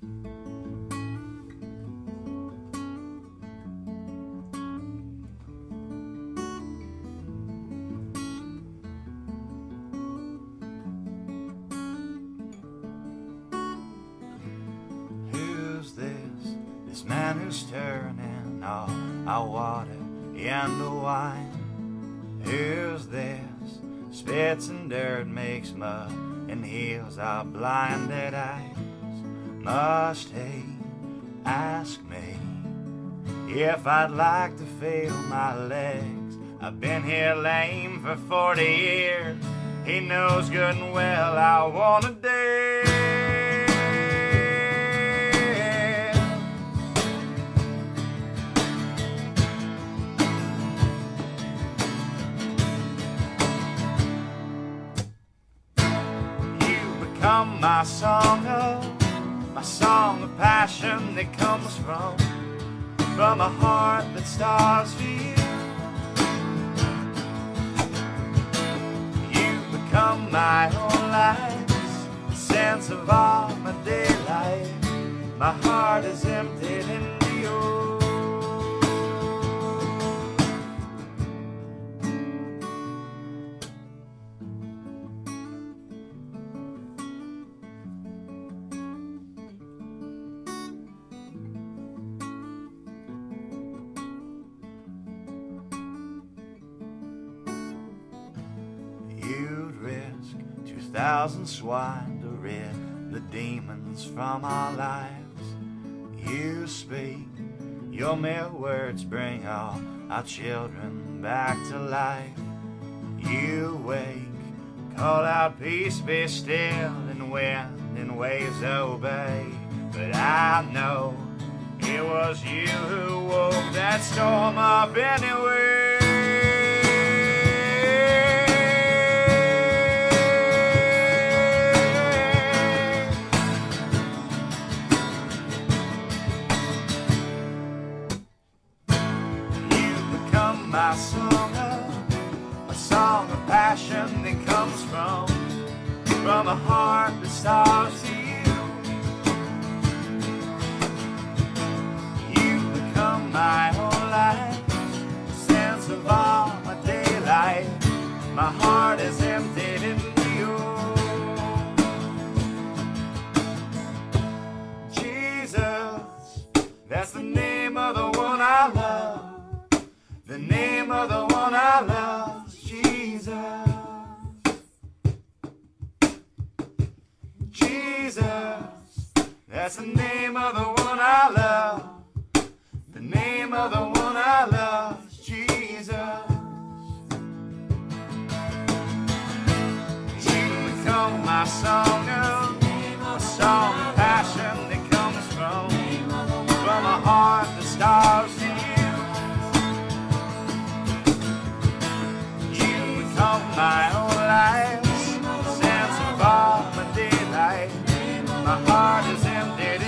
This man who's turning all our water into wine. Who's this? Spits and dirt, makes mud, and heals our blinded eyes. Must he ask me if I'd like to feel my legs? I've been here lame for 40 years. He knows good and well I wanna dance. Come my song of passion that comes from a heart that starves for you. You become my whole life, the sense of all my daylight. My heart is emptied into you. You'd risk 2,000 swine to rid the demons from our lives. You speak, your mere words bring all our children back to life. You wake, call out peace, be still, and wind and waves obey. But I know it was you who woke that storm up anyway. My song of passion that comes from a heart that starves to you. You become my whole life, sense of all my daylight. My heart is emptied into you. Jesus, that's the name of the one I love. The name of the one I love is Jesus. Jesus, that's the name of the one I love. The name of the one I love is Jesus. You become my song of passion that comes from a heart that starves to you. My whole life, sense of all my daylight. My heart is empty.